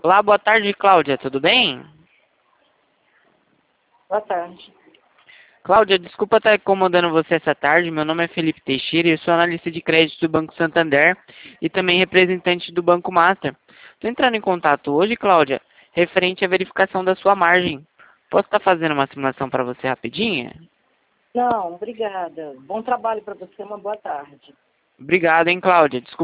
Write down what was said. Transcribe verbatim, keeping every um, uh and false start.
Olá, boa tarde, Cláudia, tudo bem? Boa tarde. Cláudia, desculpa estar incomodando você essa tarde. Meu nome é Felipe Teixeira e eu sou analista de crédito do Banco Santander e também representante do Banco Master. Estou entrando em contato hoje, Cláudia, referente à verificação da sua margem. Posso estar fazendo uma simulação para você rapidinha? Não, obrigada. Bom trabalho para você, uma boa tarde. Obrigado, hein, Cláudia. Desculpa